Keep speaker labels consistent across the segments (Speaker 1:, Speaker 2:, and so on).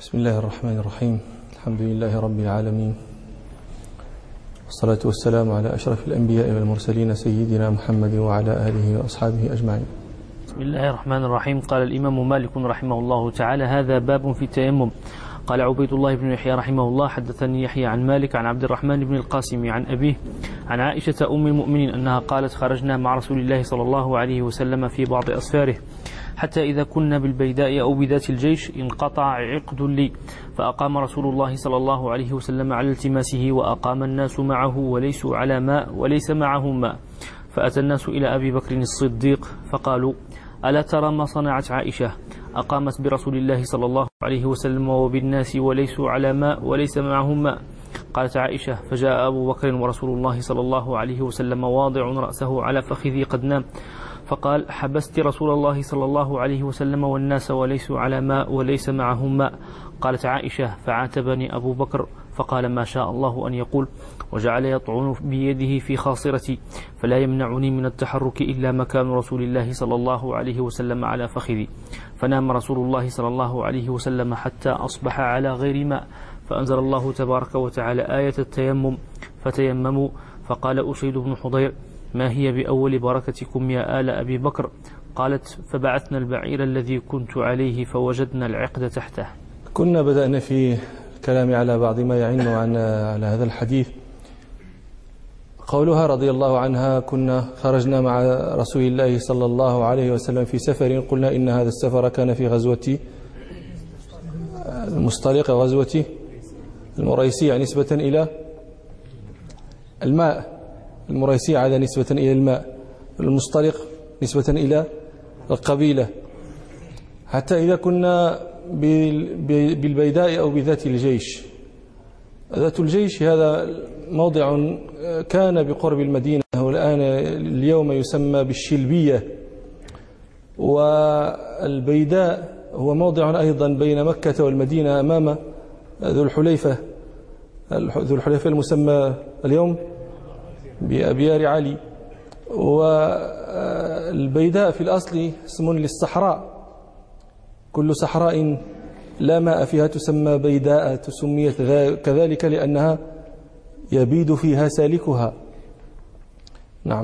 Speaker 1: بسم الله الرحمن الرحيم. الحمد لله رب العالمين، والصلاة والسلام على أشرف الأنبياء والمرسلين سيدنا محمد وعلى آله وأصحابه أجمعين.
Speaker 2: بسم الله الرحمن الرحيم. قال الإمام مالك رحمه الله تعالى: هذا باب في التيمم. قال عبيد الله بن يحيى رحمه الله: حدثني يحيى عن مالك عن عبد الرحمن بن القاسم عن أبيه عن عائشة أم المؤمنين أنها قالت: خرجنا مع رسول الله صلى الله عليه وسلم في بعض أسفاره حتى إذا كنا بالبيداء أو بذات الجيش انقطع عقد لي، فأقام رسول الله صلى الله عليه وسلم على التماسه، وأقام الناس معه وليسوا على ماء وليس معهم ماء، فأتى الناس إلى أبي بكر الصديق فقالوا: ألا ترى ما صنعت عائشة؟ أقامت برسول الله صلى الله عليه وسلم وبالناس وليسوا على ماء وليس معهم ماء. قالت عائشة: فجاء أبو بكر ورسول الله صلى الله عليه وسلم واضع رأسه على فخذي قد نام، فقال: حبست رسول الله صلى الله عليه وسلم والناس وليسوا على ماء وليس معهم ماء. قالت عائشة: فعاتبني أبو بكر فقال: ما شاء الله أن يقول، وجعل يطعن بيده في خاصرتي، فلا يمنعني من التحرك إلا مكان رسول الله صلى الله عليه وسلم على فخذي. فنام رسول الله صلى الله عليه وسلم حتى أصبح على غير ماء، فأنزل الله تبارك وتعالى آية التيمم: فتيمموا. فقال أسيد بن حضير: ما هي بأول بركتكم يا آل أبي بكر؟ قالت: فبعثنا البعير الذي كنت عليه فوجدنا العقد تحته.
Speaker 1: كنا بدأنا في الكلام على بعض ما يعين على هذا الحديث. قولها رضي الله عنها: كنا خرجنا مع رسول الله صلى الله عليه وسلم في سفر، قلنا إن هذا السفر كان في غزوة المصطلق، غزوة المريسيع نسبة إلى الماء، المريسيع هذا نسبة إلى الماء، المصطلق نسبة إلى القبيلة. حتى إذا كنا بالبيداء أو بذات الجيش. ذات الجيش هذا موضع كان بقرب المدينة، والآن اليوم يسمى بالشلبية. والبيداء هو موضع أيضا بين مكة والمدينة أمام ذو الحليفة، ذو الحليفة المسمى اليوم بأبيار علي. والبيداء في الأصل اسم للصحراء، كل صحراء لا ماء فيها تسمى بيداء، تسميت كذلك لأنها يبيد فيها سالكها. نعم.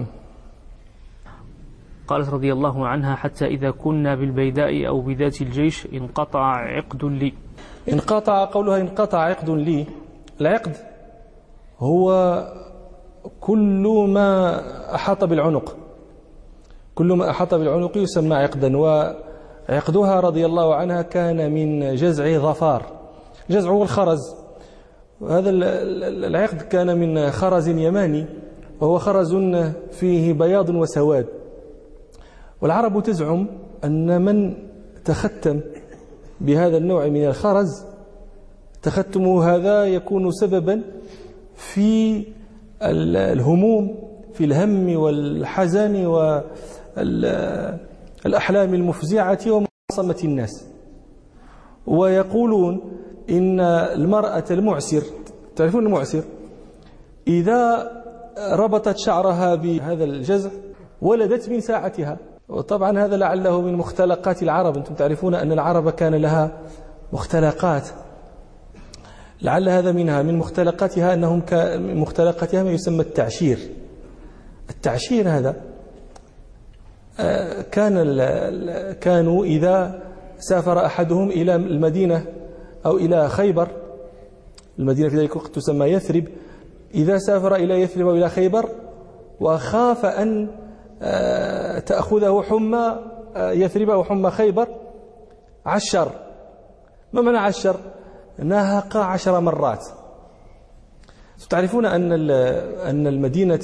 Speaker 2: قالت رضي الله عنها: حتى إذا كنا بالبيداء أو بذات الجيش انقطع عقد لي.
Speaker 1: انقطع، قولها انقطع عقد لي. العقد هو كل ما أحاط بالعنق، كل ما أحاط بالعنق يسمى عقدا. وعقدها رضي الله عنها كان من جزع ظفار. جزع هو الخرز، وهذا العقد كان من خرز يماني، وهو خرز فيه بياض وسواد. والعرب تزعم أن من تختم بهذا النوع من الخرز، تختمه هذا يكون سببا في الهموم، في الهم والحزن والأحلام المفزعة ومعاصمة الناس. ويقولون إن المرأة المعسر، تعرفون المعسر، إذا ربطت شعرها بهذا الجزع ولدت من ساعتها. وطبعا هذا لعله من مختلقات العرب. أنتم تعرفون أن العرب كان لها مختلقات، لعل هذا منها. من مختلقاتها أنهم مختلقاتها ما يسمى التعشير. التعشير هذا كانوا إذا سافر أحدهم إلى المدينة أو إلى خيبر، المدينة في ذلك الوقت تسمى يثرب، إذا سافر إلى يثرب أو إلى خيبر وخاف أن تأخذه حمى يثرب أو حمى خيبر، عشر. ما معنى عشر؟ نهق 10 مرات. تعرفون أن المدينة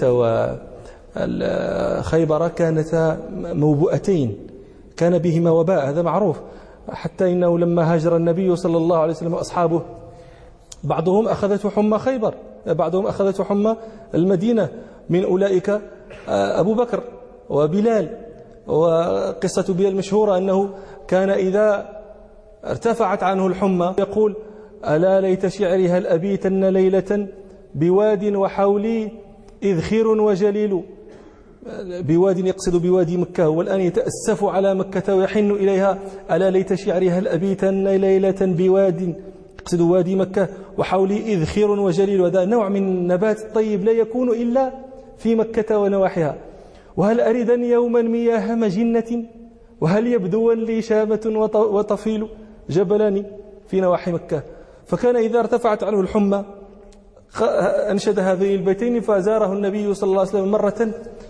Speaker 1: وخيبر كانتا موبؤتين، كان بهما وباء، هذا معروف. حتى إنه لما هاجر النبي صلى الله عليه وسلم وأصحابه، بعضهم أخذته حمى خيبر، بعضهم أخذته حمى المدينة. من أولئك أبو بكر وبلال. وقصة بلال مشهورة، أنه كان إذا ارتفعت عنه الحمى يقول: ألا ليت شعري هل أبيتن ليلة بواد وحولي إذخر وجليل. بواد يقصد بوادي مكة، والآن يتأسف على مكة ويحن إليها، ألا ليت شعري هل أبيتن ليلة بواد، يقصد وادي مكة، وحولي إذخير وجليل، وهذا نوع من النبات الطيب لا يكون إلا في مكة ونواحيها. وهل أردن يوما مياه مجنة، وهل يبدو لي شامة وطفيل، جبلان في نواحي مكة. فكان إذا ارتفعت عنه الحمى أنشد هذين البيتين، فزاره النبي صلى الله عليه وسلم مرة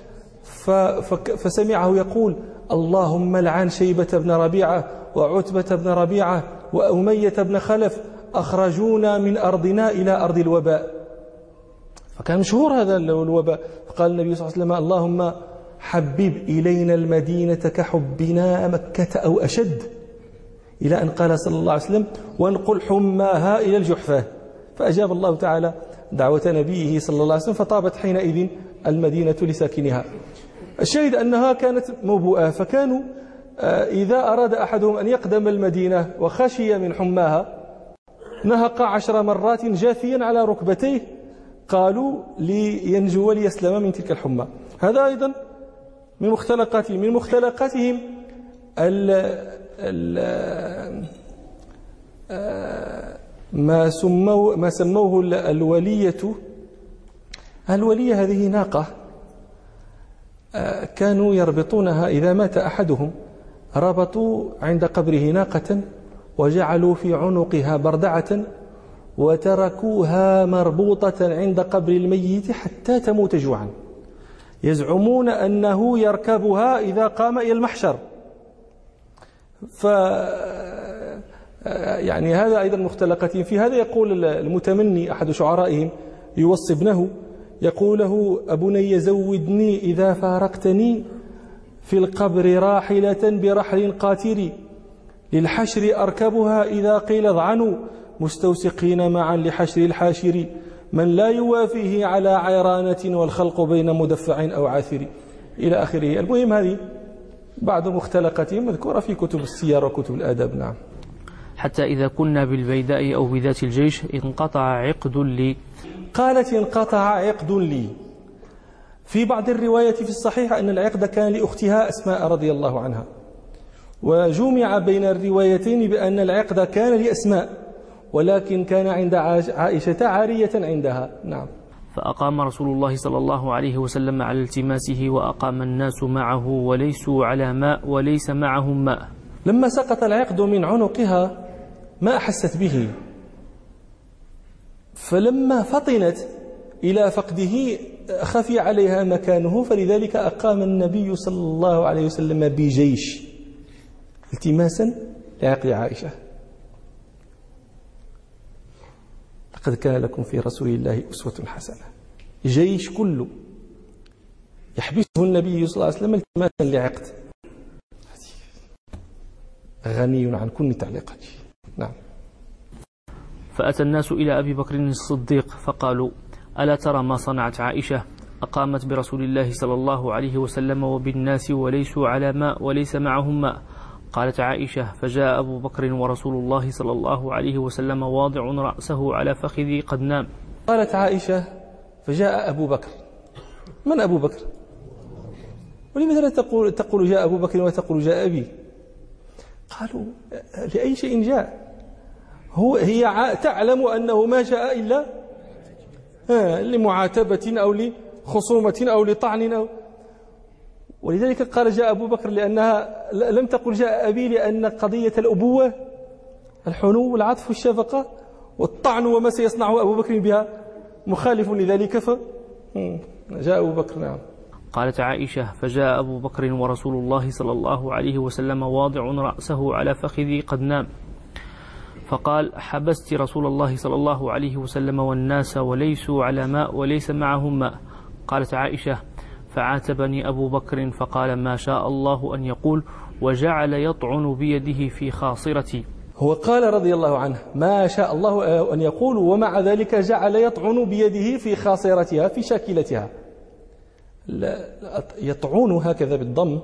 Speaker 1: فسمعه يقول: اللهم لعن شيبة بن ربيعة وعتبة بن ربيعة وأمية بن خلف، أخرجونا من أرضنا إلى أرض الوباء. فكان مشهور هذا الوباء. فقال النبي صلى الله عليه وسلم: اللهم حبب إلينا المدينة كحبنا مكة أو أشد، إلى أن قال صلى الله عليه وسلم: وانقل حماها إلى الجحفة. فأجاب الله تعالى دعوة نبيه صلى الله عليه وسلم، فطابت حينئذ المدينة لساكنها. الشاهد أنها كانت موبوءة، فكانوا إذا أراد أحدهم أن يقدم المدينة وخشي من حماها نهق 10 مرات جاثيا على ركبتيه، قالوا لينجو وليسلم من تلك الحمى. هذا أيضا من مختلقاتهم ما سموه الولية. الولية هذه ناقة كانوا يربطونها، إذا مات أحدهم ربطوا عند قبره ناقة وجعلوا في عنقها بردعة وتركوها مربوطة عند قبر الميت حتى تموت جوعا، يزعمون أنه يركبها إذا قام إلى المحشر. يعني هذا أيضا مختلقاتهم. في هذا يقول المتمني أحد شعرائهم يوصي ابنه، يقول له: أبني زودني إذا فارقتني في القبر راحلة برحل قاتر، للحشر أركبها إذا قيل اضعنوا، مستوسقين معا لحشر الحاشر، من لا يوافيه على عيرانة والخلق بين مدفع أو عاثر، إلى آخره. المهم هذه بعض مختلقاتهم مذكورة في كتب السير وكتب الآداب. نعم.
Speaker 2: حتى إذا كنا بالبيداء أو بذات الجيش انقطع عقد لي.
Speaker 1: قالت: انقطع عقد لي. في بعض الروايات في الصحيح أن العقد كان لأختها أسماء رضي الله عنها، وجمع بين الروايتين بأن العقد كان لأسماء، ولكن كان عند عائشة عارية عندها. نعم.
Speaker 2: فأقام رسول الله صلى الله عليه وسلم على التماسه، وأقام الناس معه وليسوا على ماء وليس معهم ماء.
Speaker 1: لما سقط العقد من عنقها ما أحست به، فلما فطنت إلى فقده خفي عليها مكانه، فلذلك أقام النبي صلى الله عليه وسلم بجيش التماسا لعقد عائشة. لقد كان لكم في رسول الله أسوة حسنة. جيش كله يحبسه النبي صلى الله عليه وسلم التماسا لعقد. غني عن كل تعليقات. نعم.
Speaker 2: فأتى الناس إلى أبي بكر الصديق فقالوا: ألا ترى ما صنعت عائشة؟ أقامت برسول الله صلى الله عليه وسلم وبالناس وليسوا على ماء وليس معهم ماء. قالت عائشة: فجاء أبو بكر ورسول الله صلى الله عليه وسلم واضع رأسه على فخذي قد نام.
Speaker 1: قالت عائشة: فجاء أبو بكر. من أبو بكر؟ ولماذا لا تقول جاء أبو بكر وتقول جاء أبي؟ قالوا: لأي شيء جاء؟ هي تعلم أنه ما جاء إلا لمعاتبة أو لخصومة أو لطعن أو، ولذلك قال جاء أبو بكر، لأنها لم تقل جاء أبي، لأن قضية الأبوة الحنو والعطف والشفقة والطعن وما سيصنعه أبو بكر بها مخالف لذلك، جاء أبو بكر. نعم.
Speaker 2: قالت عائشة: فجاء أبو بكر ورسول الله صلى الله عليه وسلم واضع رأسه على فخذي قد نام. فقال: حبست رسول الله صلى الله عليه وسلم والناس وليسوا على ماء وليس معهم ماء. قالت عائشة: فعاتبني أبو بكر فقال: ما شاء الله أن يقول، وجعل يطعن بيده في خاصرتي.
Speaker 1: هو قال رضي الله عنه: ما شاء الله أن يقول، ومع ذلك جعل يطعن بيده في خاصرتها في شاكلتها. يطعن هكذا بالضم،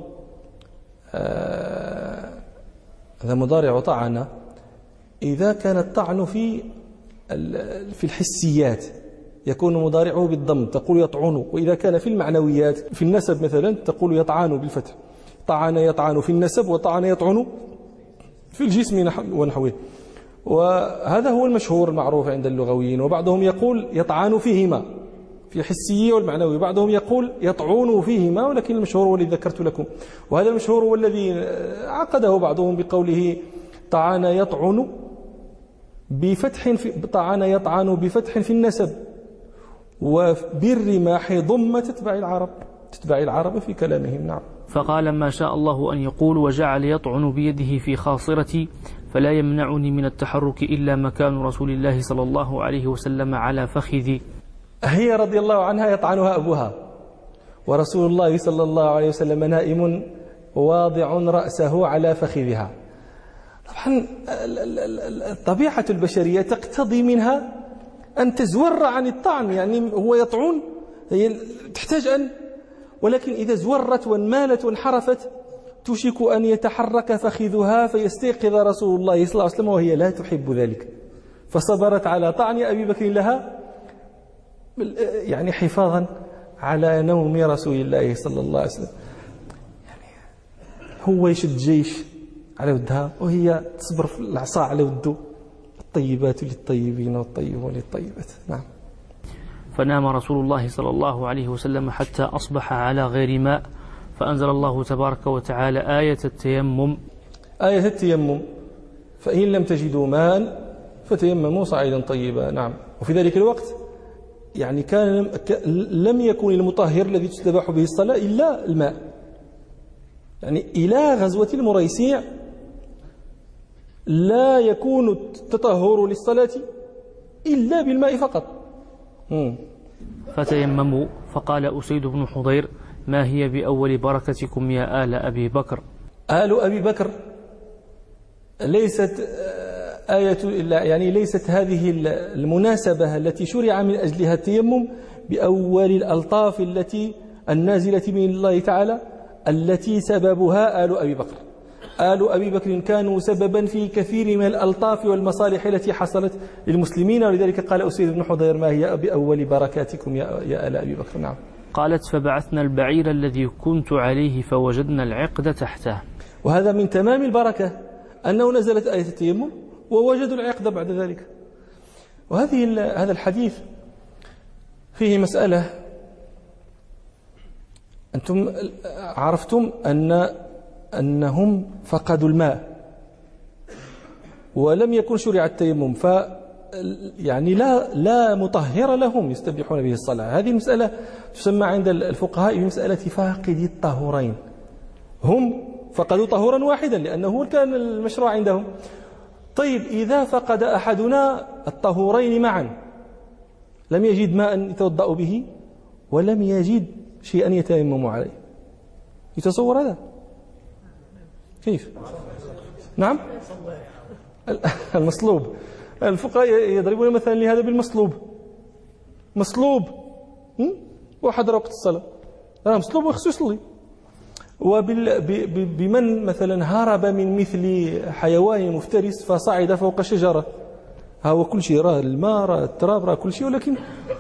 Speaker 1: هذا مضارع طعن. إذا كان الطعن في الحسيات، يكون مضارعه بالضم تقول يطعن، وإذا كان في المعنويات في النسب مثلا تقول يطعن بالفتح. طعن يطعن في النسب، وطعن يطعن في الجسم ونحوه. وهذا هو المشهور المعروف عند اللغويين. وبعضهم يقول يطعن فيهما في الحسي والمعنوي، بعضهم يقول يطعن فيهما، ولكن المشهور هو الذي ذكرت لكم. وهذا المشهور هو الذي عقده بعضهم بقوله طعن يطعن بفتح طعن يطعن بفتح في النسب، وبالرماح ضم تتبع العرب في كلامهم. نعم.
Speaker 2: فقال ما شاء الله أن يقول وجعل يطعن بيده في خاصرتي فلا يمنعني من التحرك إلا مكان رسول الله صلى الله عليه وسلم على فخذي.
Speaker 1: هي رضي الله عنها يطعنها أبوها، ورسول الله صلى الله عليه وسلم نائم واضع رأسه على فخذها. طبعا الطبيعة البشرية تقتضي منها أن تزور عن الطعن، يعني هو يطعن، هي تحتاج أن، ولكن إذا زورت وانمالت وانحرفت توشك أن يتحرك فخذها فيستيقظ رسول الله صلى الله عليه وسلم وهي لا تحب ذلك، فصبرت على طعن أبي بكر لها يعني حفاظا على نوم رسول الله صلى الله عليه وسلم. يعني هو يشد جيش على ودها وهي تصبر في العصا على وده. الطيبات للطيبين والطيبون للطيبات. نعم.
Speaker 2: فنام رسول الله صلى الله عليه وسلم حتى أصبح على غير ماء، فأنزل الله تبارك وتعالى آية التيمم فإن لم تجدوا ماء فتيمموا صعيدا طيبا. نعم. وفي ذلك الوقت يعني لم يكن المطهر الذي تستباح به الصلاة إلا الماء. يعني إلى غزوة المريسيع لا يكون التطهر للصلاة إلا بالماء فقط. فتيمموا. فقال أسيد بن حضير ما هي بأول بركتكم يا آل أبي بكر.
Speaker 1: آل أبي بكر ليست يعني ليست هذه المناسبة التي شرع من أجلها التيمم بأول الألطاف التي النازلة من الله تعالى التي سببها آل أبي بكر. آل أبي بكر كانوا سببا في كثير من الألطاف والمصالح التي حصلت للمسلمين، ولذلك قال أسيد بن حضير ما هي بأول بركاتكم يا آل أبي بكر. نعم.
Speaker 2: قالت فبعثنا البعير الذي كنت عليه فوجدنا العقد تحته.
Speaker 1: وهذا من تمام البركة أنه نزلت آية التيمم ووجدوا العقد بعد ذلك. هذا الحديث فيه مسألة. أنتم عرفتم أنهم فقدوا الماء ولم يكن شرع التيمم، يعني لا مطهر لهم يستبيحون به الصلاة. هذه المسألة تسمى عند الفقهاء بمسألة فاقدي الطهورين. هم فقدوا طهورا واحدا لأنه كان المشروع عندهم. طيب إذا فقد أحدنا الطهورين معا لم يجد ماء يتوضأ به ولم يجد شيئا يتيمم عليه، يتصور هذا كيف؟ نعم. المصلوب. الفقهاء يضربون مثلا لهذا بالمصلوب. مصلوب وحضر وقت الصلاة مصلوب وخصو يصلي. وبمن مثلا هرب من مثل حيوان مفترس فصعد فوق شجرة، هو كل شيء، راه الماء، راه التراب، راه كل شيء، ولكن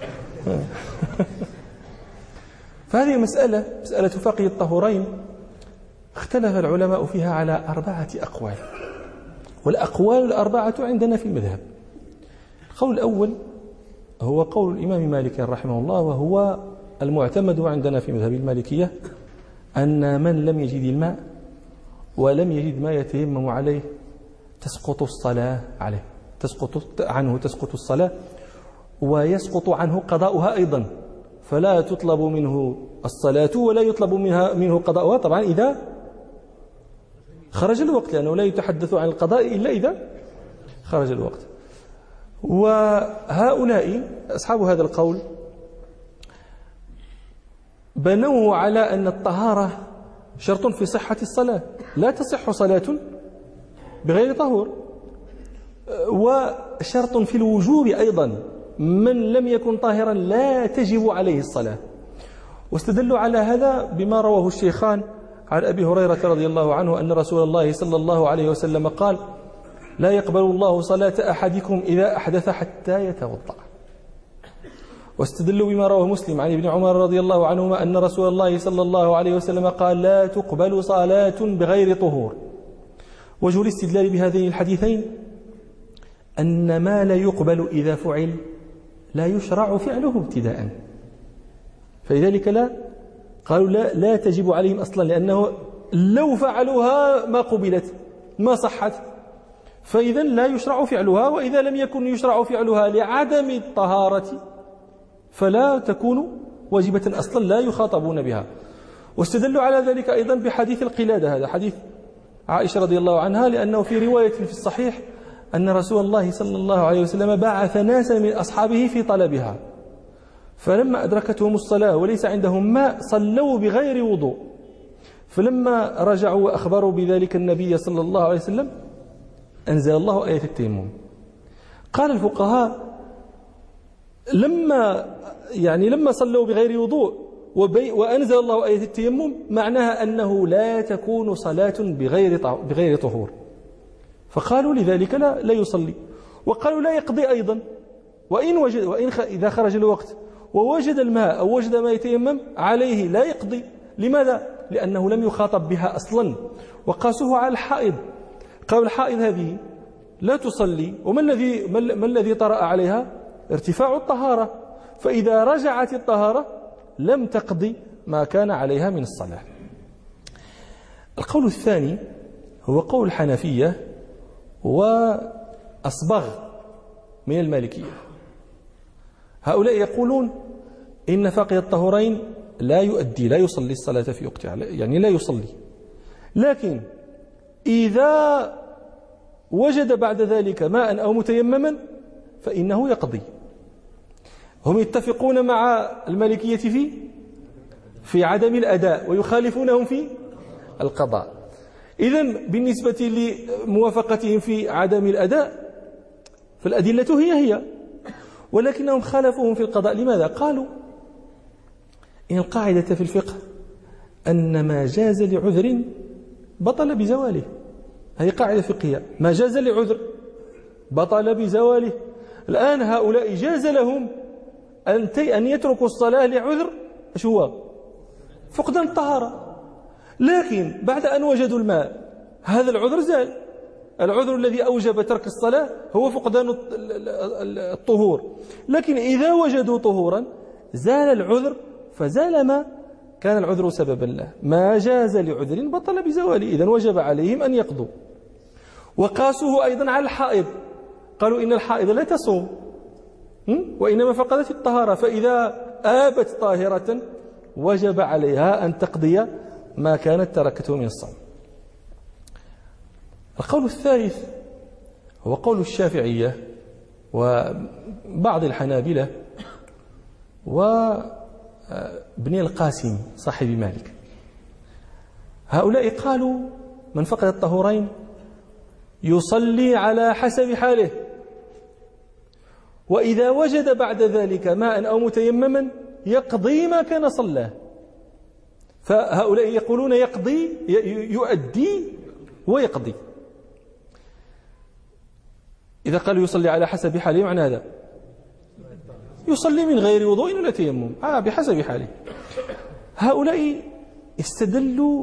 Speaker 1: فهذه مسألة فقه الطهورين اختلف العلماء فيها على 4 أقوال، والأقوال الأربعة عندنا في المذهب. القول الأول هو قول الإمام مالك رحمه الله، وهو المعتمد عندنا في مذهب المالكية، أن من لم يجد الماء ولم يجد ما يتيمم عليه تسقط الصلاة عليه، تسقط الصلاة، ويسقط عنه قضاؤها أيضا، فلا تطلب منه الصلاة ولا يطلب منه قضاؤها، طبعا إذا خرج الوقت، لأنه لا يتحدث عن القضاء إلا إذا خرج الوقت. وهؤلاء أصحاب هذا القول بنوه على أن الطهارة شرط في صحة الصلاة، لا تصح صلاة بغير طهور، وشرط في الوجوب أيضا، من لم يكن طاهرا لا تجب عليه الصلاة. واستدلوا على هذا بما رواه الشيخان عن أبي هريرة رضي الله عنه أن رسول الله صلى الله عليه وسلم قال: لا يقبل الله صلاة أحدكم إذا أحدث حتى يتوضأ. واستدلوا بما رواه مسلم عن ابن عمر رضي الله عنهما أن رسول الله صلى الله عليه وسلم قال لا تقبل صلاة بغير طهور. وجه الاستدلال بهذين الحديثين أن ما لا يقبل إذا فعل لا يشرع فعله ابتداء، فلذلك قالوا لا تجب عليهم أصلا، لأنه لو فعلوها ما قبلت ما صحت، فإذا لا يشرع فعلها، وإذا لم يكن يشرع فعلها لعدم الطهارة فلا تكون واجبة أصلا، لا يخاطبون بها. واستدلوا على ذلك أيضا بحديث القلادة، هذا حديث عائشة رضي الله عنها، لأنه في رواية في الصحيح أن رسول الله صلى الله عليه وسلم بعث ناسا من أصحابه في طلبها، فلما أدركتهم الصلاة وليس عندهم ماء صلوا بغير وضوء، فلما رجعوا وأخبروا بذلك النبي صلى الله عليه وسلم أنزل الله آية التيمم. قال الفقهاء لما صلوا بغير وضوء وأنزل الله آية التيمم معناها أنه لا تكون صلاة بغير طهور، فقالوا لذلك لا يصلي، وقالوا لا يقضي أيضا، إذا خرج الوقت ووجد الماء أو وجد ما يتيمم عليه لا يقضي. لماذا؟ لأنه لم يخاطب بها أصلا، وقاسوه على الحائض، قالوا الحائض هذه لا تصلي، وما الذي طرأ عليها؟ ارتفاع الطهارة، فإذا رجعت الطهارة لم تقضي ما كان عليها من الصلاة. القول الثاني هو قول الحنفية وأصبغ من المالكية. هؤلاء يقولون إن فاقد الطهورين لا يصلي الصلاة في وقتها، يعني لا يصلي، لكن إذا وجد بعد ذلك ماء أو متيمما فإنه يقضي. هم يتفقون مع المالكية في عدم الأداء، ويخالفونهم في القضاء. إذن بالنسبة لموافقتهم في عدم الأداء فالأدلة هي، ولكنهم خالفوهم في القضاء. لماذا؟ قالوا إن القاعدة في الفقه أن ما جاز لعذر بطل بزواله، هذه قاعدة فقهية، ما جاز لعذر بطل بزواله. الآن هؤلاء جاز لهم أن يتركوا الصلاة لعذر شو هو؟ فقدان الطهارة، لكن بعد أن وجدوا الماء هذا العذر زال. العذر الذي أوجب ترك الصلاة هو فقدان الطهور، لكن إذا وجدوا طهورا زال العذر، فزال ما كان العذر سببا له. ما جاز لعذر بطل بزواله، إذن وجب عليهم أن يقضوا. وقاسوه أيضا على الحائض، قالوا إن الحائض لا تصوم وإنما فقدت الطهارة، فإذا آبت طاهرة وجب عليها أن تقضي ما كانت تركته من الصوم. القول الثالث هو قول الشافعية وبعض الحنابلة وابن القاسم صاحب مالك. هؤلاء قالوا من فقد الطهورين يصلي على حسب حاله، وإذا وجد بعد ذلك ماء أو متيمما يقضي ما كان صلاه. فهؤلاء يقولون يؤدي ويقضي. إذا قالوا يصلي على حسب حاله معنى هذا يصلي من غير وضوء ولا تيمم بحسب حاله. هؤلاء استدلوا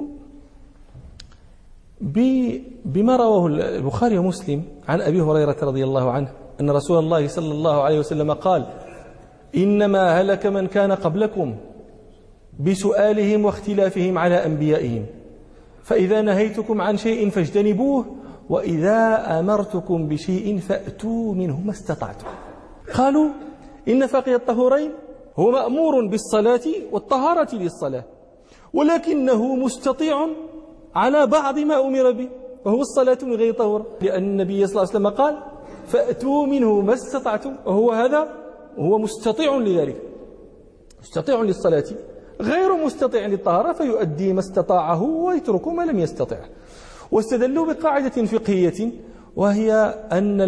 Speaker 1: بما رواه البخاري ومسلم عن أبي هريرة رضي الله عنه أن رسول الله صلى الله عليه وسلم قال إنما هلك من كان قبلكم بسؤالهم واختلافهم على أنبيائهم، فإذا نهيتكم عن شيء فاجتنبوه، وإذا أمرتكم بشيء فأتوا منه ما استطعتم. قالوا إن فاقد الطهورين هو مأمور بالصلاة والطهارة للصلاة، ولكنه مستطيع على بعض ما أمر به، وهو الصلاة من غير طهور، لأن النبي صلى الله عليه وسلم قال فأتوا منه ما استطعتم، وهو هذا هو مستطيع لذلك، مستطيع للصلاة غير مستطيع للطهارة، فيؤدي ما استطاعه ويترك ما لم يستطع. واستدلوا بقاعدة فقهية، وهي أن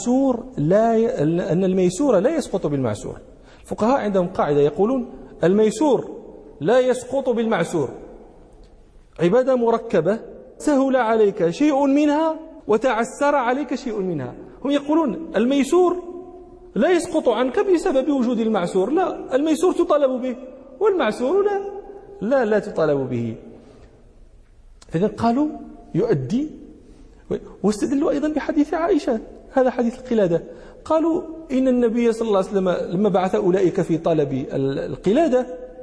Speaker 1: الميسور لا يسقط بالمعسور. الفقهاء عندهم قاعدة يقولون الميسور لا يسقط بالمعسور، عبادة مركبة سهل عليك شيء منها وتعسر عليك شيء منها. هم يقولون الميسور لا يسقط عنك بسبب وجود المعسور، لا، الميسور تطالب به والمعسور لا تطالب به. إذن قالوا يؤدي. واستدلوا أيضا بحديث عائشة، هذا حديث القلادة. قالوا إن النبي صلى الله عليه وسلم لما بعث أولئك في طلب القلادة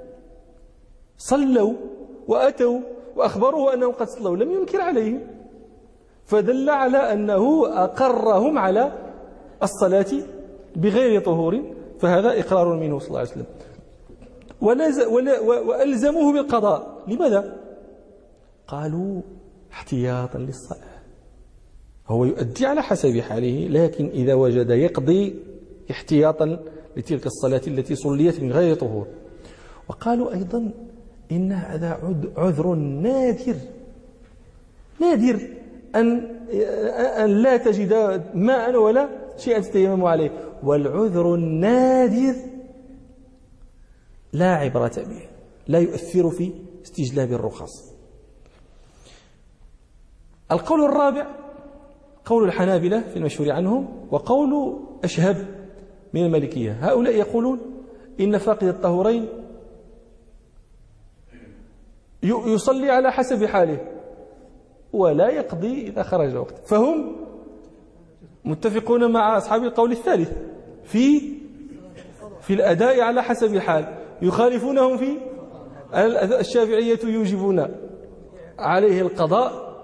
Speaker 1: صلوا وأتوا وأخبروه أنهم قد صلوا، لم ينكر عليهم، فدل على أنه أقرهم على الصلاة بغير طهور، فهذا إقرار منه صلى الله عليه وسلم. وألزموه بالقضاء. لماذا؟ قالوا احتياطا للصلاة، هو يؤدي على حسب حاله، لكن إذا وجد يقضي احتياطا لتلك الصلاة التي صليت من غير طهور. وقالوا أيضا إن هذا عذر نادر أن لا تجد ماء ولا شيء تتيمم عليه، والعذر النادر لا عبرة به، لا يؤثر في استجلاب الرخص. القول الرابع قول الحنابلة في المشهور عنهم، وقول أشهب من المالكية. هؤلاء يقولون إن فاقد الطهورين يصلي على حسب حاله ولا يقضي إذا خرج وقت، فهم متفقون مع أصحاب القول الثالث في الأداء على حسب الحال، يخالفونهم في الشافعية يوجبون عليه القضاء،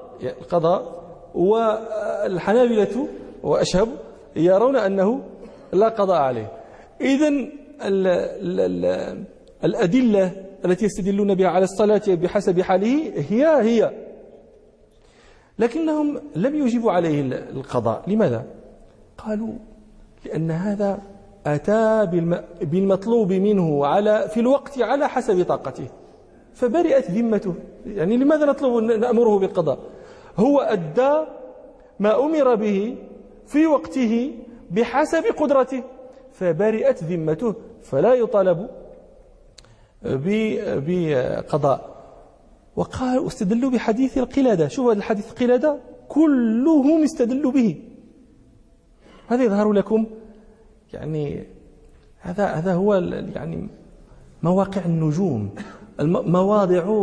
Speaker 1: والحنابلة وأشهب يرون أنه لا قضاء عليه. إذن الأدلة التي يستدلون بها على الصلاة بحسب حاله هي، لكنهم لم يجيبوا عليه القضاء. لماذا؟ قالوا لأن هذا أتى بالمطلوب منه في الوقت على حسب طاقته، فبرئت ذمته. يعني لماذا نأمره بالقضاء؟ هو أدى ما أمر به في وقته بحسب قدرته، فبرئت ذمته، فلا يطالب بقضاء. وقالوا استدلوا بحديث القلادة. شوفوا الحديث القلادة كلهم استدلوا به. هذا يظهر لكم يعني هذا هو يعني مواقع النجوم، مواضع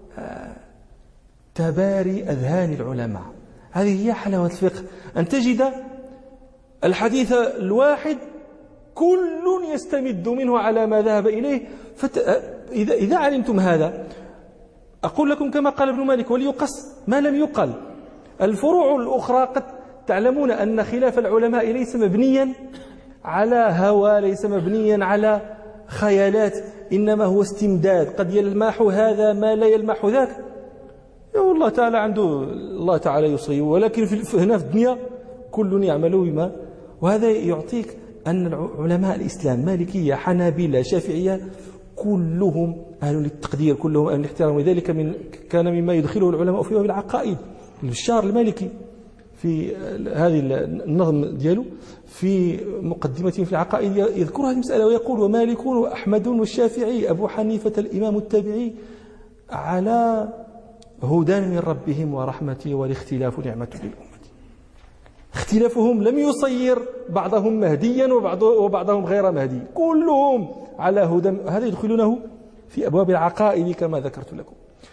Speaker 1: تباري أذهان العلماء. هذه هي حلاوة الفقه، أن تجد الحديث الواحد كل يستمد منه على ما ذهب إليه. إذا علمتم هذا، أقول لكم كما قال ابن مالك: وليقص ما لم يقل. الفروع الأخرى قد تعلمون أن خلاف العلماء ليس مبنيا على هوى، ليس مبنيا على خيالات، إنما هو استمداد. قد يلمح هذا ما لا يلمح ذاك، والله تعالى عنده، الله تعالى يصيب، ولكن هنا في الدنيا كل يعمل بما. وهذا يعطيك أن علماء الإسلام مالكية حنابلة شافعية كلهم أهل للتقدير، كلهم أهل الاحترام. وذلك كان مما يدخله العلماء في باب العقائد. الشار المالكي في هذه النظم دياله في مقدمته في العقائد يذكر هذه المسألة ويقول: ومالك وأحمد والشافعي أبو حنيفة الإمام التابعي على هدى من ربهم ورحمته، والاختلاف نعمة للأمة. اختلافهم لم يصير بعضهم مهديا وبعضهم غير مهدي، كلهم على هدى. هذا يدخلونه في أبواب العقائد كما ذكرت لكم.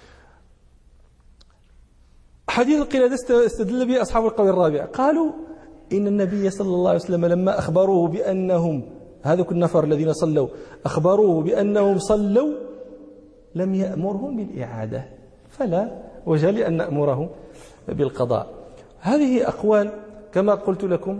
Speaker 1: حديث القلادة استدل به أصحاب القول الرابع. قالوا إن النبي صلى الله عليه وسلم لما أخبروه بأنهم هذوك النفر الذين صلوا، أخبروه بأنهم صلوا، لم يأمرهم بالإعادة، فلا وجه لأن نأمره بالقضاء. هذه أقوال كما قلت لكم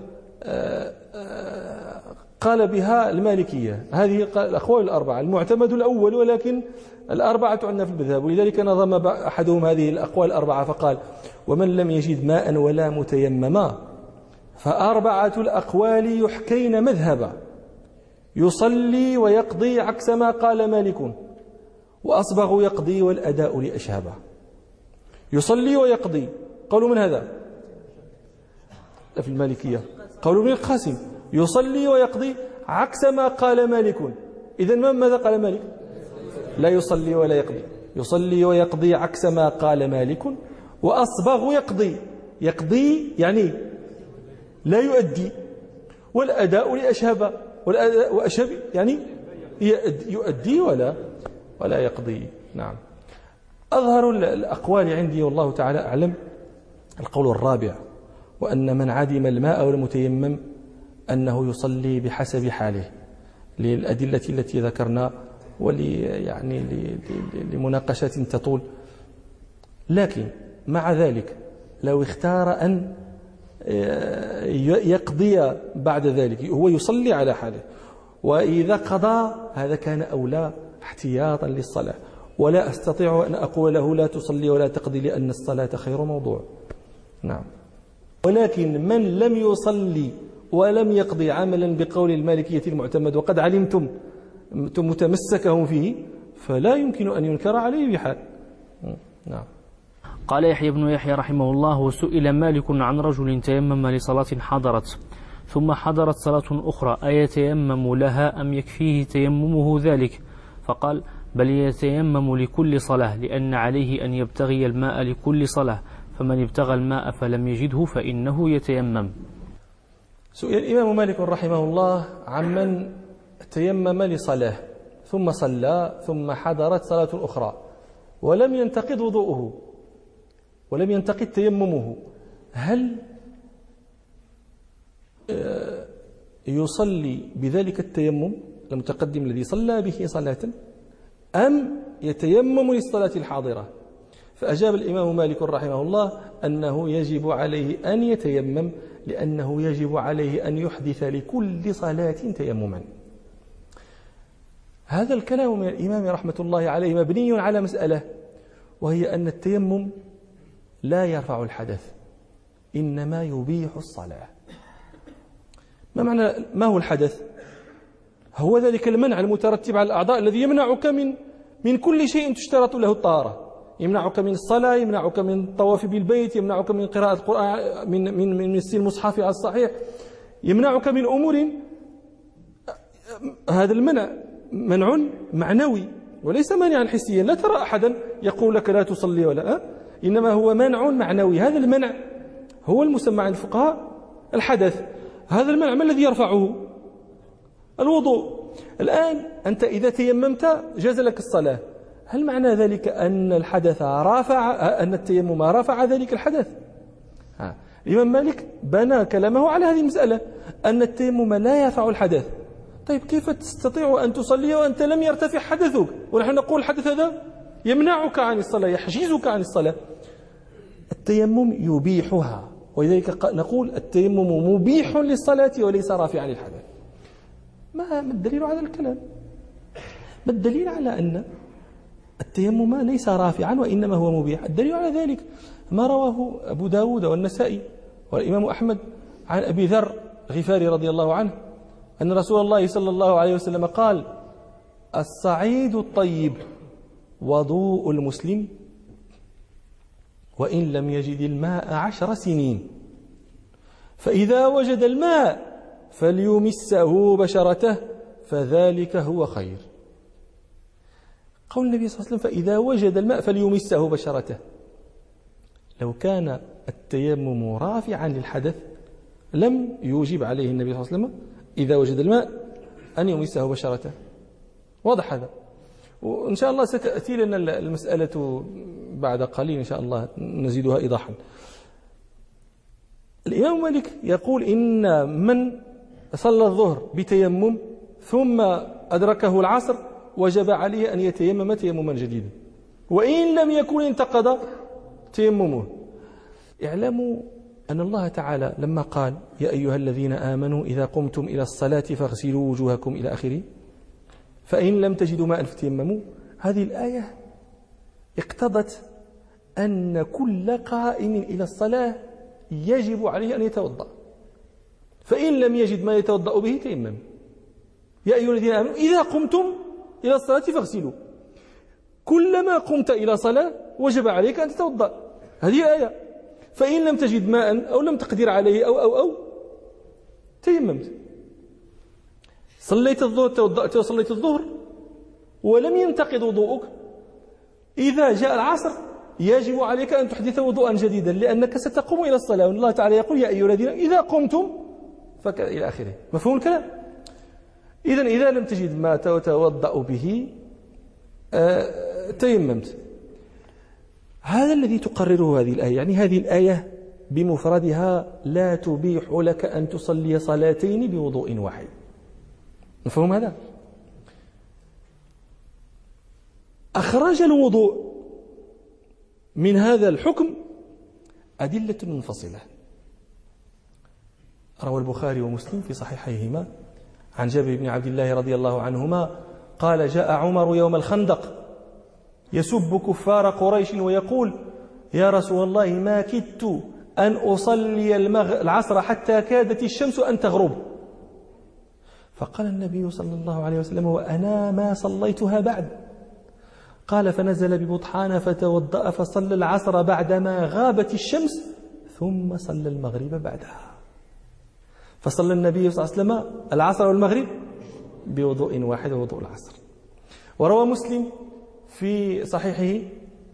Speaker 1: قال بها المالكية. هذه الأقوال الأربعة، المعتمد الأول، ولكن الأربعة عندنا في المذهب، ولذلك نظم أحدهم هذه الأقوال الأربعة فقال: ومن لم يجد ماء ولا متيمما فأربعة الأقوال يحكين مذهبا: يصلي ويقضي عكس ما قال مالك، وأصبغ يقضي والأداء لأشهبه. يصلي ويقضي قولوا من هذا؟ في المالكية قولوا ابن القاسم: يصلي ويقضي عكس ما قال مالك. إذن ماذا قال مالك؟ لا يصلي ولا يقضي. يصلي ويقضي عكس ما قال مالك. وأصبغ يقضي يعني لا يؤدي. والأداء لأشهب، والأداء وأشهب يعني يؤدي ولا يقضي. نعم. أظهر الأقوال عندي والله تعالى أعلم القول الرابع، وأن من عدم الماء والمتيمم أنه يصلي بحسب حاله، للأدلة التي ذكرنا يعني لمناقشة تطول. لكن مع ذلك لو اختار أن يقضي بعد ذلك هو يصلي على حاله، وإذا قضى هذا كان أولى احتياطا للصلاة. ولا أستطيع أن أقول له لا تصلي ولا تقضي لأن الصلاة خير موضوع. نعم. ولكن من لم يصلي ولم يقضي عملا بقول المالكية المعتمد وقد علمتم متمسكهم فيه فلا يمكن أن ينكر عليه بحال. نعم.
Speaker 2: قال يحيى بن يحيى رحمه الله: وسئل مالك عن رجل تيمم لصلاة حضرت ثم حضرت صلاة أخرى أيتيمم لها أم يكفيه تيممه ذلك؟ فقال: بل يتيمم لكل صلاة، لأن عليه أن يبتغي الماء لكل صلاة، فمن ابتغى الماء فلم يجده فإنه يتيمم.
Speaker 1: سئل الإمام مالك رحمه الله عمن تيمم لصلاة ثم صلى ثم حضرت صلاة أخرى ولم ينتقض وضوءه ولم ينتقض تيممه، هل يصلي بذلك التيمم المتقدم الذي صلى به صلاة أم يتيمم للصلاة الحاضرة؟ فأجاب الإمام مالك رحمه الله أنه يجب عليه أن يتيمم، لأنه يجب عليه أن يحدث لكل صلاة تيمما. هذا الكلام من الإمام رحمة الله عليه مبني على مسألة، وهي أن التيمم لا يرفع الحدث، إنما يبيح الصلاة. ما هو الحدث؟ هو ذلك المنع المترتب على الأعضاء الذي يمنعك من كل شيء تشترط له الطهارة، يمنعك من الصلاة، يمنعك من الطواف بالبيت، يمنعك من قراءة القرآن، من مس المصحف على الصحيح، يمنعك من أمور. هذا المنع منع معنوي وليس منعا حسيا. لا ترى أحدا يقول لك لا تصلي ولا إنما هو منع معنوي. هذا المنع هو المسمى عند الفقهاء الحدث. هذا المنع ما الذي يرفعه؟ الوضوء. الآن أنت إذا تيممت جاز لك الصلاة، هل معنى ذلك أن الحدث أن التيمم رفع ذلك الحدث؟ الإمام مالك بنى كلامه على هذه المسألة، أن التيمم لا يرفع الحدث. طيب كيف تستطيع أن تصلي وأنت لم يرتفع حدثك؟ ونحن نقول الحدث هذا يمنعك عن الصلاة، يحجزك عن الصلاة. التيمم يبيحها، ولذلك نقول التيمم مبيح للصلاة وليس رافعا للحدث. ما الدليل على الكلام؟ ما الدليل على أن التيمم ليس رافعا وإنما هو مبيح؟ الدليل على ذلك ما رواه أبو داود والنسائي والإمام أحمد عن أبي ذر غفاري رضي الله عنه أن رسول الله صلى الله عليه وسلم قال: الصعيد الطيب وضوء المسلم وإن لم يجد الماء 10 سنين، فإذا وجد الماء فليمسه بشرته فذلك هو خير. قول النبي صلى الله عليه وسلم: فإذا وجد الماء فليمسه بشرته. لو كان التيمم رافعا للحدث لم يوجب عليه النبي صلى الله عليه وسلم إذا وجد الماء أن يمسه بشرته. واضح هذا؟ وإن شاء الله ستأتي لنا المسألة بعد قليل إن شاء الله نزيدها إيضاحا. الإمام مالك يقول إن من صلى الظهر بتيمم ثم أدركه العصر وجب عليه أن يتيمم تيمما جديدا، وإن لم يكن انتقض تيممه. اعلموا أن الله تعالى لما قال: يا أيها الذين آمنوا إذا قمتم إلى الصلاة فاغسلوا وجوهكم إلى آخره، فإن لم تجدوا ماء فتيمموا، هذه الآية اقتضت أن كل قائم إلى الصلاة يجب عليه أن يتوضأ، فإن لم يجد ما يتوضأ به تيمم. يا أيها الذين آمنوا إذا قمتم إلى الصلاة فاغسلوا، كلما قمت إلى صلاة وجب عليك أن تتوضأ. هذه آية. فإن لم تجد ماء أو لم تقدر عليه أو تيممت. صليت الظهر، توضأت وصليت الظهر ولم ينتقض وضوءك، إذا جاء العصر يجب عليك أن تحدث وضوءا جديدا، لأنك ستقوم إلى الصلاة. والله تعالى يقول: يا أيها الذين إذا قمتم إلى آخره. مفهوم الكلام؟ إذن إذا لم تجد ما تتوضأ به تيممت. هذا الذي تقرره هذه الآية. يعني هذه الآية بمفردها لا تبيح لك أن تصلي صلاتين بوضوء واحد. مفهوم هذا؟ أخرج الوضوء من هذا الحكم أدلة منفصلة. روى البخاري ومسلم في صحيحيهما عن جابر بن عبد الله رضي الله عنهما قال: جاء عمر يوم الخندق يسب كفار قريش ويقول: يا رسول الله ما كدت أن أصلي العصر حتى كادت الشمس أن تغرب. فقال النبي صلى الله عليه وسلم: وأنا ما صليتها بعد. قال: فنزل ببطحان فتوضأ فصلى العصر بعدما غابت الشمس ثم صلى المغرب بعدها. فصلى النبي صلى الله عليه وسلم العصر والمغرب بوضوء واحد ووضوء العصر. وروى مسلم في صحيحه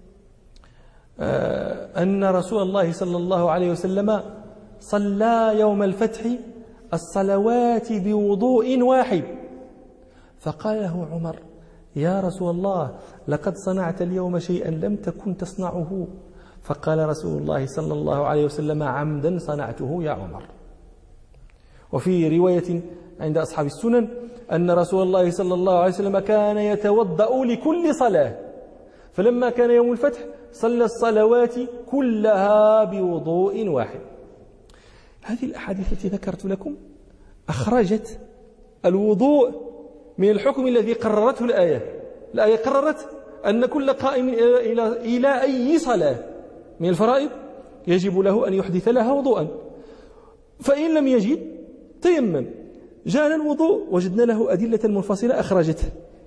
Speaker 1: أن رسول الله صلى الله عليه وسلم صلى يوم الفتح الصلوات بوضوء واحد. فقال له عمر: يا رسول الله لقد صنعت اليوم شيئا لم تكن تصنعه. فقال رسول الله صلى الله عليه وسلم: عمدا صنعته يا عمر. وفي رواية عند أصحاب السنن أن رسول الله صلى الله عليه وسلم كان يتوضأ لكل صلاة، فلما كان يوم الفتح صلى الصلوات كلها بوضوء واحد. هذه الأحاديث التي ذكرت لكم أخرجت الوضوء من الحكم الذي قررته الآية. الآية قررت أن كل قائم إلى أي صلاة من الفرائض يجب له أن يحدث لها وضوءا، فإن لم يجد تيمم. جاءنا الوضوء وجدنا له أدلة منفصلة أخرجته،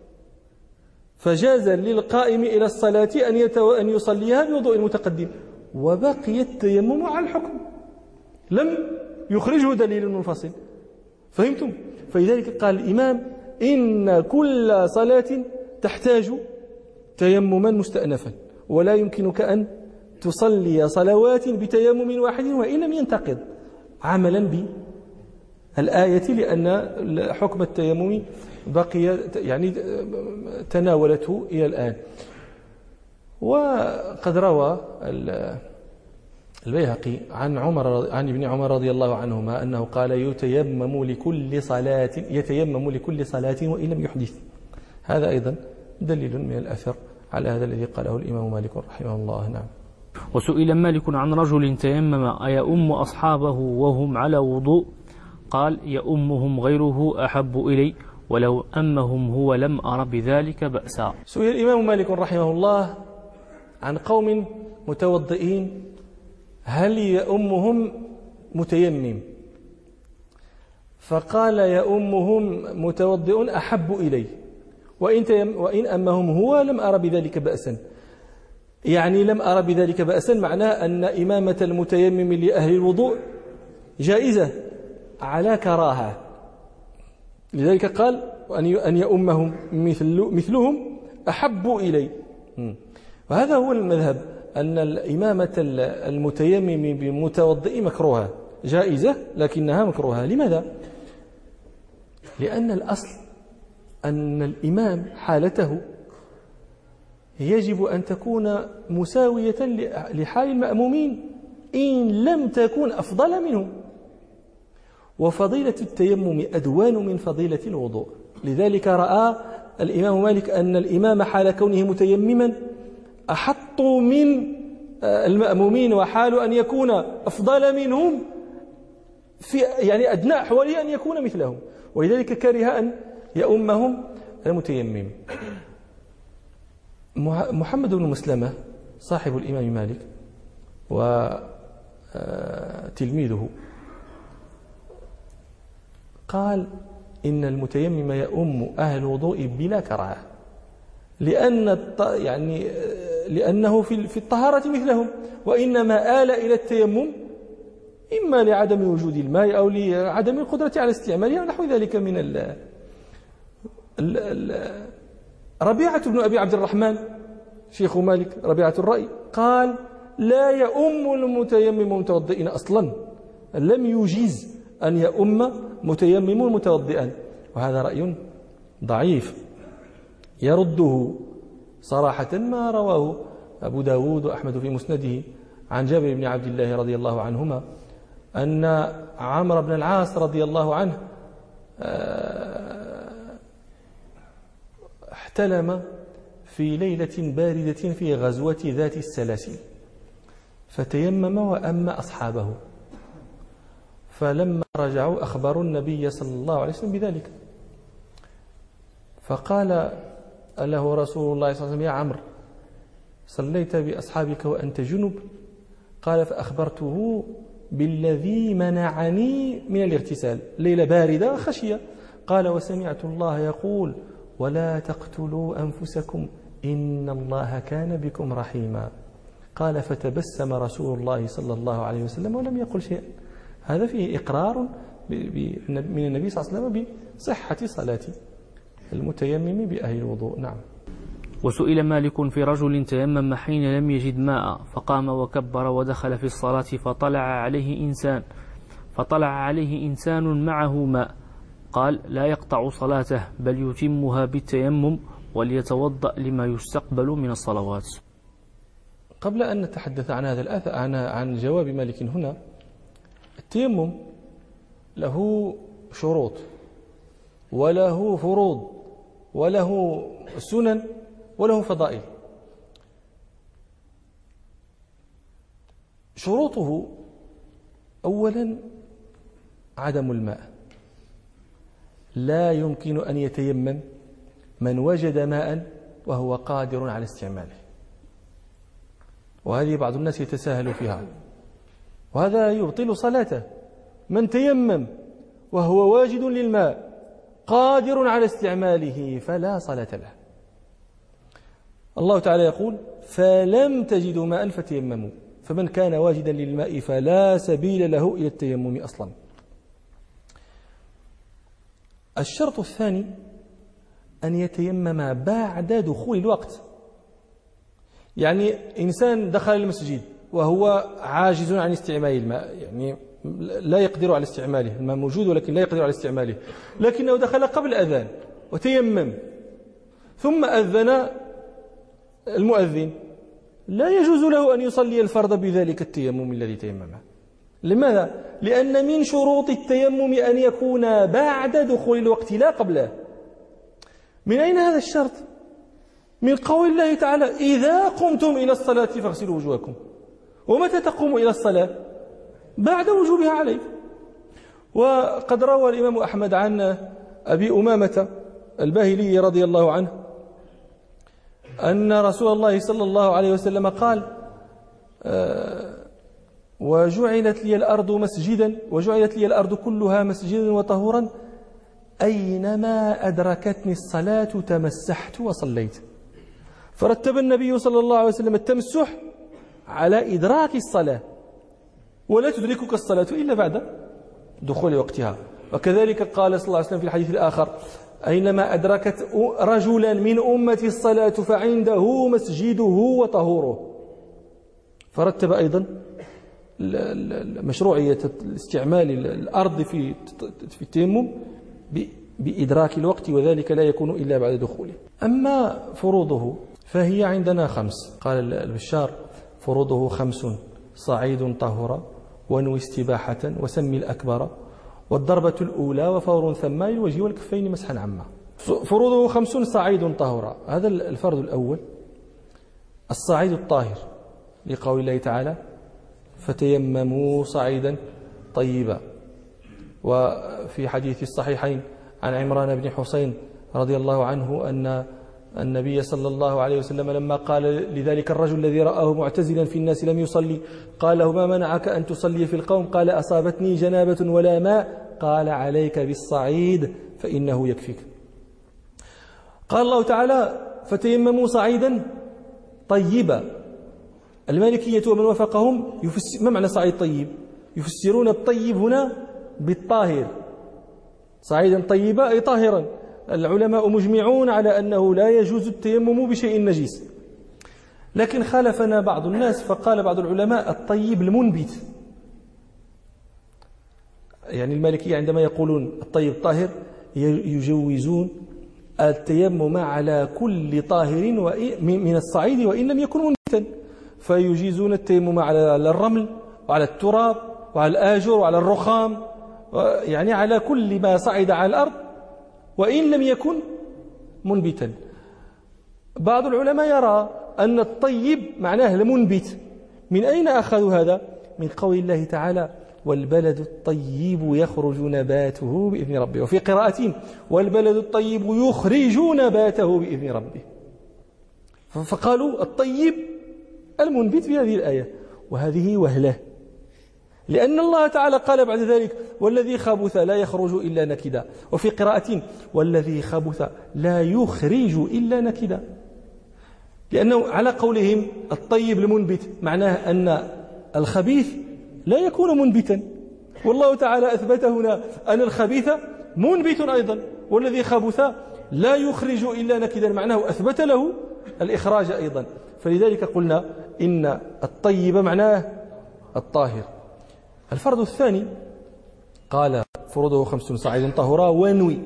Speaker 1: فجاز للقائم إلى الصلاة أن يصليها بوضوء متقدم، وبقي التيمم على الحكم، لم يخرجه دليل منفصل. فهمتم؟ فلذلك قال الإمام: إن كل صلاة تحتاج تيمما مستأنفا، ولا يمكنك أن تصلي صلوات بتيمم واحد وإن لم ينتقض، عملا بالآية، لأن حكم التيمم بقي يعني تناولته إلى الآن. وقد روى البيهقي عن ابن عمر رضي الله عنهما أنه قال: يتيمم لكل صلاة وإن لم يحدث. هذا أيضا دليل من الأثر على هذا الذي قاله الإمام مالك رحمه الله. نعم.
Speaker 2: وسئل مالك عن رجل تيمم أيؤم أصحابه وهم على وضوء؟ قال: يؤمهم غيره أحب إلي، ولو أمهم هو لم أر بذلك بأسا.
Speaker 1: سئل الإمام مالك رحمه الله عن قوم متوضئين هل يؤمهم متيمم؟ فقال: يؤمهم متوضئ أحب إلي، وإن أمهم هو لم أر بذلك بأسا. يعني لم أر بذلك بأسا معناه أن إمامة المتيمم لأهل الوضوء جائزة على كراهة. لذلك قال: أن يؤمهم مثلهم أحب إلي. وهذا هو المذهب، أن الإمامة المتيمم بمتوضئ مكروهة، جائزة لكنها مكروهة. لماذا؟ لأن الأصل أن الإمام حالته يجب أن تكون مساوية لحال المأمومين إن لم تكن أفضل منهم، وفضيلة التيمم أدوان من فضيلة الوضوء. لذلك رأى الإمام مالك أن الإمام حال كونه متيمما أحط من المأمومين، وحال أن يكون أفضل منهم في يعني أدنى أحواله أن يكون مثلهم، ولذلك كره أن يؤمهم المتيمم. محمد بن مسلمة صاحب الإمام مالك وتلميذه قال: إن المتيمم يؤم أهل الوضوء بلا كراهة، لأنه في الطهارة مثلهم، وإنما آل إلى التيمم إما لعدم وجود الماء أو لعدم القدرة على استعماله ونحو ذلك من ربيعة بن أبي عبد الرحمن شيخ مالك ربيعة الرأي قال: لا يؤم المتيمم متوضئين أصلا، لم يجيز أن يؤم متيمم متوضئا، وهذا رأي ضعيف يرده صراحة ما رواه أبو داود وأحمد في مسنده عن جابر بن عبد الله رضي الله عنهما أن عمرو بن العاص رضي الله عنه احتلم في ليلة باردة في غزوة ذات السلاسل، فتيمم وأم أصحابه، فلما رجعوا أخبروا النبي صلى الله عليه وسلم بذلك، فقال له رسول الله صلى الله عليه وسلم: يا عمرو، صليت بأصحابك وأنت جنب؟ قال: فأخبرته بالذي منعني من الاغتسال، ليلة باردة خشية. قال: وسمعت الله يقول: ولا تقتلوا أنفسكم إن الله كان بكم رحيما. قال: فتبسم رسول الله صلى الله عليه وسلم ولم يقل شيئا. هذا فيه إقرار من النبي صلى الله عليه وسلم بصحة صلاة المتيمم بأهل الوضوء. نعم.
Speaker 2: وسئل مالك في رجل تيمم حين لم يجد ماء فقام وكبر ودخل في الصلاة فطلع عليه إنسان معه ماء، قال: لا يقطع صلاته بل يتمها بالتيمم وليتوضأ لما يستقبل من الصلوات.
Speaker 1: قبل أن نتحدث عن هذا الأثر عن جواب مالك هنا، التيمم له شروط وله فروض وله سنن وله فضائل. شروطه: أولا عدم الماء، لا يمكن أن يتيمم من وجد ماء وهو قادر على استعماله، وهذه بعض الناس يتساهل فيها، وهذا يبطل صلاته. من تيمم وهو واجد للماء قادر على استعماله فلا صلاة له. الله تعالى يقول: فلم تجدوا ماء فتيمموا، فمن كان واجدا للماء فلا سبيل له إلى التيمم أصلا. الشرط الثاني أن يتيمم بعد دخول الوقت، يعني إنسان دخل المسجد وهو عاجز عن استعمال الماء، يعني لا يقدر على استعماله، الماء موجود ولكن لا يقدر على استعماله، لكنه دخل قبل الأذان وتيمم، ثم أذن المؤذن، لا يجوز له أن يصلي الفرض بذلك التيمم الذي تيممه. لماذا؟ لأن من شروط التيمم أن يكون بعد دخول الوقت لا قبله. من أين هذا الشرط؟ من قول الله تعالى: إذا قمتم إلى الصلاة فاغسلوا وجوهكم. ومتى تقوم إلى الصلاة؟ بعد وجوبها عليك. وقد روى الإمام أحمد عن أبي أمامة الباهلي رضي الله عنه أن رسول الله صلى الله عليه وسلم قال: وجعلت لي الأرض مسجدا، وجعلت لي الأرض كلها مسجدا وطهورا، أينما أدركتني الصلاة تمسحت وصليت. فرتب النبي صلى الله عليه وسلم التمسح على إدراك الصلاة، ولا تدركك الصلاة إلا بعد دخول وقتها. وكذلك قال صلى الله عليه وسلم في الحديث الآخر: أينما أدركت رجلا من أمتي الصلاة فعنده مسجده وطهوره. فرتب أيضا مشروعية استعمال الأرض في التيمم بإدراك الوقت، وذلك لا يكون إلا بعد دخوله. أما فروضه فهي عندنا 5. قال البشار: فروضه 5: صعيد طهر، ونوي استباحة، وسمي الأكبر، والضربة الأولى، وفور ثما الوجه والكفين مسحا عما. فروضه 5: صعيد طهر، هذا الفرض الأول، الصعيد الطاهر، لقول الله تعالى: فتيمموا صعيدا طيبا. وفي حديث الصحيحين عن عمران بن حسين رضي الله عنه أن النبي صلى الله عليه وسلم لما قال لذلك الرجل الذي رآه معتزلا في الناس لم يصلي، قال له: ما منعك أن تصلي في القوم؟ قال: أصابتني جنابة ولا ماء. قال: عليك بالصعيد فإنه يكفيك. قال الله تعالى: فتيمموا صعيدا طيبا. المالكية ومن وافقهم ما معنى صعيد طيب؟ يفسرون الطيب هنا بالطاهر، صعيدا طيبا أي طاهرا. العلماء مجمعون على أنه لا يجوز التيمم بشيء نجيس، لكن خالفنا بعض الناس فقال بعض العلماء: الطيب المنبت. يعني المالكية عندما يقولون الطيب طاهر يجوزون التيمم على كل طاهر من الصعيد وإن لم يكن منبتا، فيجيزون التيمم على الرمل وعلى التراب وعلى الآجر وعلى الرخام، يعني على كل ما صعد على الأرض وإن لم يكن منبتا. بعض العلماء يرى أن الطيب معناه المنبت. من أين أخذوا هذا؟ من قول الله تعالى والبلد الطيب يخرج نباته بإذن ربه، وفي قراءة والبلد الطيب يخرج نباته بإذن ربه، فقالوا الطيب المنبت في هذه الآية، وهذه وهلة، لأن الله تعالى قال بعد ذلك والذي خبث لا يخرج إلا نكدا، وفي قراءة والذي خبث لا يخرج إلا نكدا، لأنه على قولهم الطيب المنبت معناه أن الخبيث لا يكون منبتا، والله تعالى أثبت هنا أن الخبيث منبت أيضا، والذي خبث لا يخرج إلا نكدا معناه أثبت له الإخراج أيضا. فلذلك قلنا إن الطيب معناه الطاهر. الفرض الثاني قال فروضه 5 صاعد طهورا ونوي.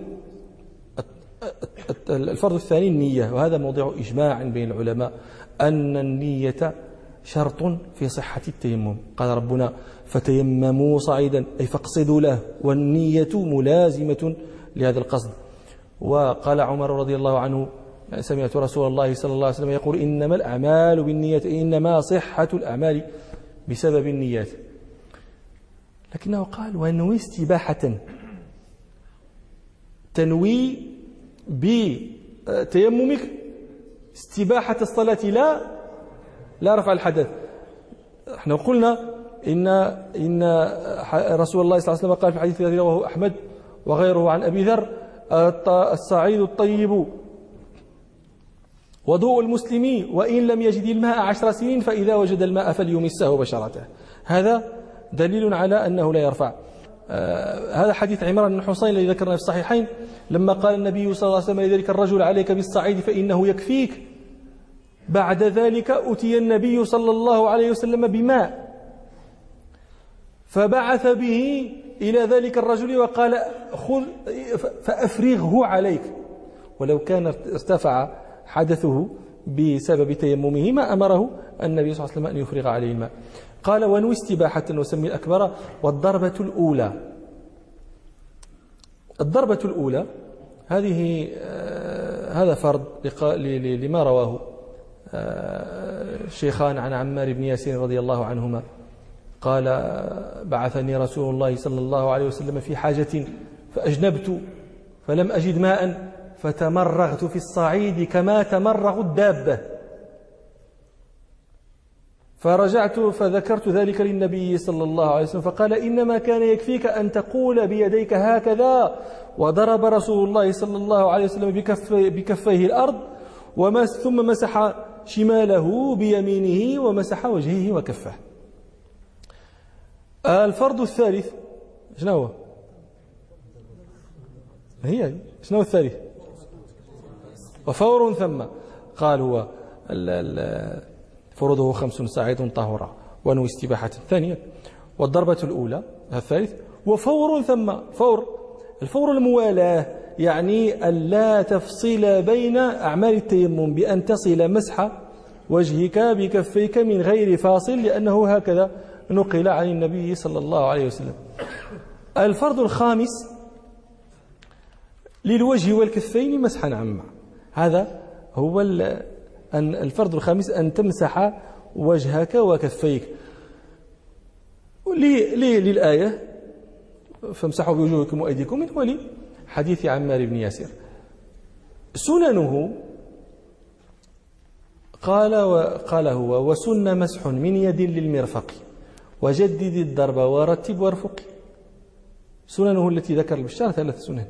Speaker 1: الفرض الثاني النية، وهذا موضع إجماع بين العلماء أن النية شرط في صحة التيمم. قال ربنا فتيمموا صعيدا أي فاقصدوا له، والنية ملازمة لهذا القصد. وقال عمر رضي الله عنه سمعت رسول الله صلى الله عليه وسلم يقول إنما الأعمال بالنية، إنما صحة الأعمال بسبب النيات. لكنه قال ونوي استباحة، تنوي بتيممك استباحة الصلاة لا رفع الحدث. احنا قلنا إن رسول الله صلى الله عليه وسلم قال في الحديث الذي رواه أحمد وغيره عن أبي ذر الصعيد الطيب وضوء المسلم وإن لم يجد الماء 10 سنين فإذا وجد الماء فليمسه بشرته. هذا دليل على أنه لا يرفع. هذا حديث عمران بن حصين الذي ذكرنا في الصحيحين لما قال النبي صلى الله عليه وسلم لذلك الرجل عليك بالصعيد فإنه يكفيك. بعد ذلك أتي النبي صلى الله عليه وسلم بماء فبعث به إلى ذلك الرجل وقال خذ فأفرغه عليك، ولو كان ارتفع حدثه بسبب تيممه ما أمره النبي صلى الله عليه وسلم أن يفرغ عليه الماء. قال ونوي استباحة وسمي الأكبر. والضربة الأولى، الضربة الأولى هذا فرض لما رواه الشيخان عن عمار بن ياسر رضي الله عنهما قال بعثني رسول الله صلى الله عليه وسلم في حاجة فأجنبت فلم أجد ماء فتمرغت في الصعيد كما تمرغ الدابة، فرجعت فذكرت ذلك للنبي صلى الله عليه وسلم فقال إنما كان يكفيك أن تقول بيديك هكذا. وضرب رسول الله صلى الله عليه وسلم بكفيه الأرض ثم مسح شماله بيمينه ومسح وجهه وكفه. الفرض الثالث شنو هو؟ شنو الثالث؟ وفور ثم قال هو فروضه 5 صاعد طهورا ونوي استباحة ثانية. والضربة الأولى الثالث. وفور ثم الفور الموالاة، يعني ألا تفصل بين أعمال التيمم بأن تصل مسح وجهك بكفيك من غير فاصل، لأنه هكذا نقل عن النبي صلى الله عليه وسلم. الفرض الخامس للوجه والكفين مسحا عما. هذا هو الفرض الخامس أن تمسح وجهك وكفيك للآية فامسحوا بوجوهكم وأيديكم من ولي حديث عمار بن ياسر. سننه قال هو وسن مسح من يد للمرفق وجدد الضرب ورتب وارفق. سننه التي ذكر البشار 3 سنن.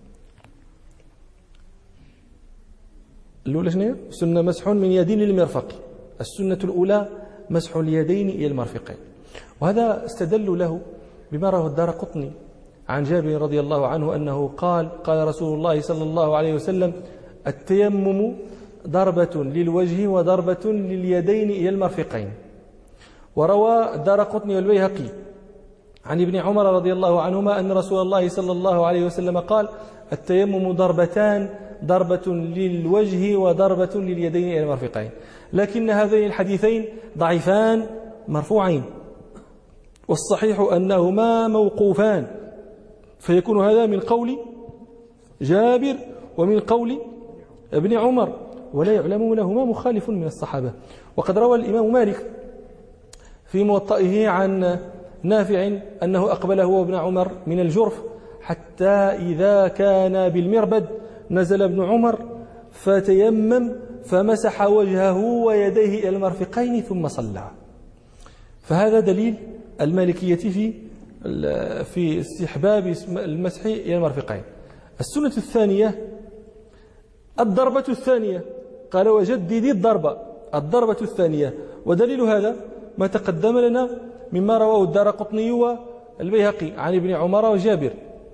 Speaker 1: الأولى شنو هي؟ سنة مسح من يد للمرفق. السنة الأولى مسح اليدين إلى المرفقين، وهذا استدل له بما رواه الدارقطني عن جابر رضي الله عنه أنه قال رسول الله صلى الله عليه وسلم التيمم ضربة للوجه وضربة لليدين إلى المرفقين. وروى الدارقطني والبيهقي عن ابن عمر رضي الله عنهما أن رسول الله صلى الله عليه وسلم قال: التيمم ضربتان، ضربة للوجه وضربة لليدين إلى المرفقين. لكن هذين الحديثين ضعيفان مرفوعين، والصحيح أنهما موقوفان، فيكون هذا من قول جابر ومن قول ابن عمر، ولا يعلم لهما مخالف من الصحابة. وقد روى الإمام مالك في موطئه عن نافع أنه أقبل هو ابن عمر من الجرف حتى إذا كان بالمربد نزل ابن عمر فتيمم فمسح وجهه ويديه إلى المرفقين ثم صلى. فهذا دليل المالكية في استحباب المسح إلى المرفقين. السنة الثانية الضربة الثانية، قال: وجدد الضربة الثانية. ودليل هذا ما تقدم لنا مما رواه الدارقطني والبيهقي عن ابن عمر وجابر.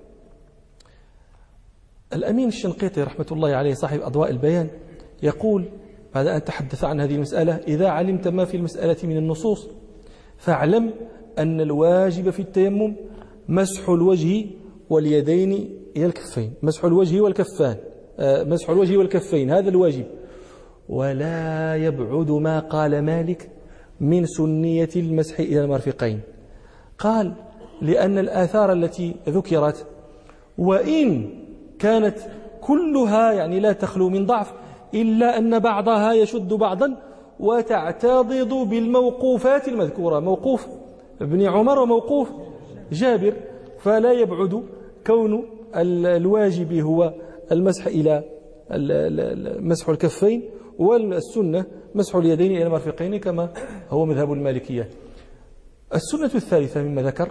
Speaker 1: الأمين الشنقيطي رحمة الله عليه صاحب أضواء البيان يقول بعد أن تحدث عن هذه المسألة: إذا علمت ما في المسألة من النصوص فاعلم أن الواجب في التيمم مسح الوجه واليدين إلى الكفين، مسح الوجه والكفين، هذا الواجب. ولا يبعد ما قال مالك من سنية المسح إلى المرفقين. قال: لأن الآثار التي ذكرت وإن كانت كلها يعني لا تخلو من ضعف، إلا أن بعضها يشد بعضا وتعتضد بالموقوفات المذكورة، موقوف ابن عمر وموقوف جابر، فلا يبعد كون الواجب هو المسح إلى مسح الكفين، والسنة مسح اليدين إلى المرفقين كما هو مذهب المالكية. السنة الثالثة مما ذكر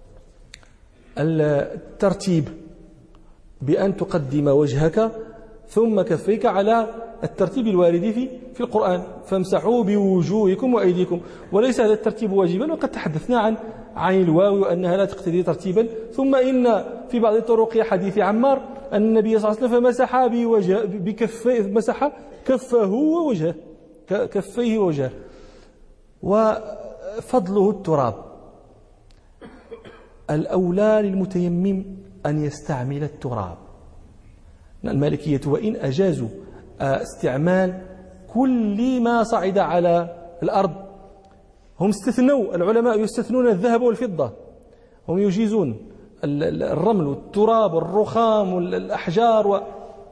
Speaker 1: الترتيب، بأن تقدم وجهك ثم كفيك على الترتيب الوارد في القرآن: فامسحوا بوجوهكم وأيديكم. وليس هذا الترتيب واجبا، وقد تحدثنا عن الواو وأنها لا تقتضي ترتيبا. ثم إن في بعض الطرق حديث عمار أن النبي صلى الله عليه وسلم فمسح بكفيه، مسح كفه ووجهه، كفيه ووجهه. وفضله التراب. الأولى للمتيمم أن يستعمل التراب. المالكية وإن أجازوا استعمال كل ما صعد على الأرض، هم استثنوا، العلماء يستثنون الذهب والفضة، هم يجيزون الرمل والتراب والرخام والأحجار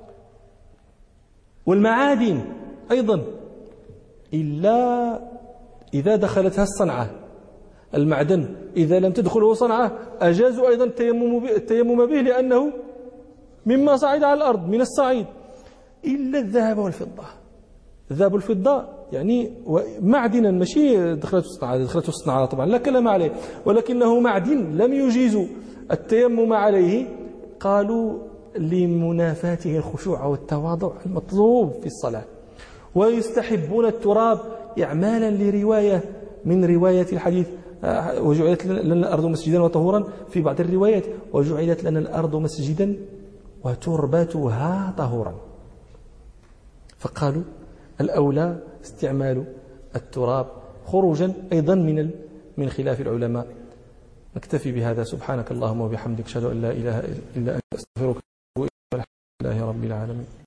Speaker 1: والمعادن أيضا، إلا إذا دخلتها الصنعة. المعدن إذا لم تدخله صنعة أجازوا أيضا التيمم به لأنه مما صعد على الأرض من الصعيد، إلا الذهب والفضة. الذهب والفضة يعني معدنا، ماشي دخلته الصنعة طبعا لا كلام عليه، ولكنه معدن لم يجيزوا التيمم عليه. قالوا لمنافاته الخشوع والتواضع المطلوب في الصلاة. ويستحبون التراب إعمالا لرواية من رواية الحديث: وجعلت لنا الأرض مسجدا وطهورا، في بعض الروايات: وجعلت لنا الأرض مسجدا وتربتها طهورا. فقالوا الأولى استعمال التراب خروجا أيضا من خلاف العلماء. نكتفي بهذا. سبحانك اللهم وبحمدك، أشهد أن لا إله إلا أنت، أستغفرك وأتوب إليك. الحمد لله رب العالمين.